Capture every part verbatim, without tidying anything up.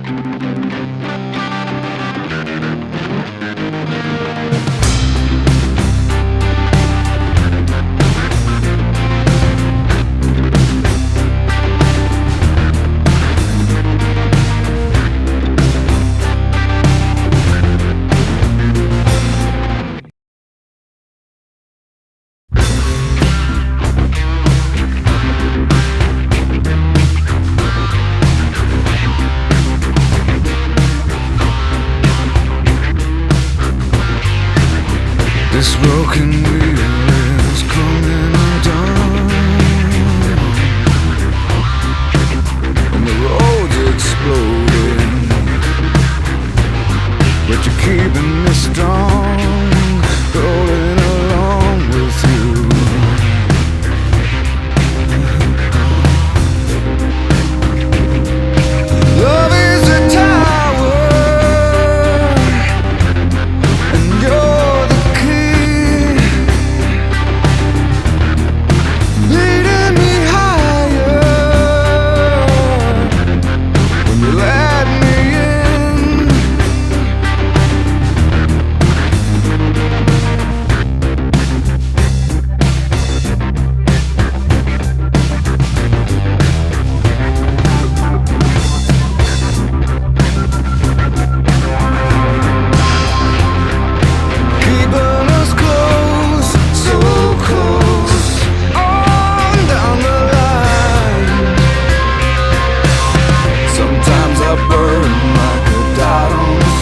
This broken wheel is coming undone, and the road's exploding, but you're keeping me strong, rolling along with you. Love is a tower, and you're the key, leading me higher when you let me in. Keeping us close, so close, on down the line. Sometimes I burn like a dot on the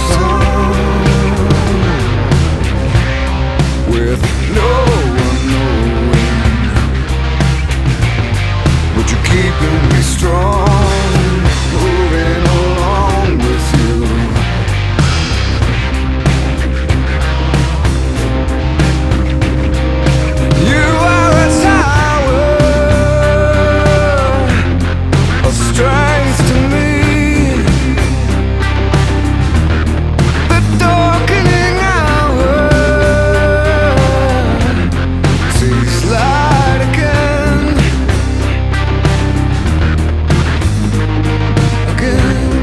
sun, with no one knowing, but you're keeping me strong, moving along with you. You are a tower of strength to me. The darkening hour sees light again, again.